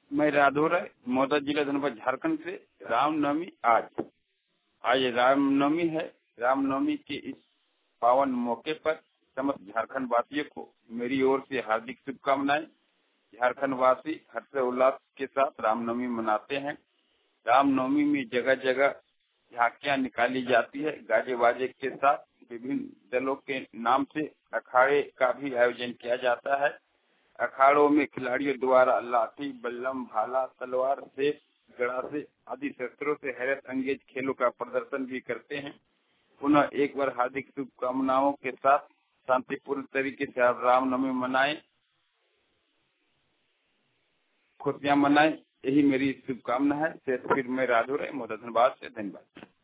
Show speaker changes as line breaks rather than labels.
मैं राधौर मौदा जिला धनबाद झारखंड से। रामनवमी आज रामनवमी है। रामनवमी के इस पावन मौके पर समस्त झारखंड वासियों को मेरी ओर से हार्दिक शुभकामनाएं। झारखंड वासी हर्षोल्लास के साथ रामनवमी मनाते हैं। रामनवमी में जगह जगह झांकियां निकाली जाती है। गाजे बाजे के साथ विभिन्न दलों के नाम से अखाड़े का भी आयोजन किया जाता है। अखाड़ों में खिलाड़ियों द्वारा लाठी, बल्लम, भाला, तलवार, सेफ, गड़ासे आदि शस्त्रों से हैरत अंगेज खेलों का प्रदर्शन भी करते हैं। पुनः एक बार हार्दिक शुभकामनाओं के साथ शांतिपूर्ण तरीके से आप रामनवमी मनाएं, खुशियां मनाएं, यही मेरी शुभकामना है। फिर मैं राधौर मौदा धनबाद से। धन्यवाद।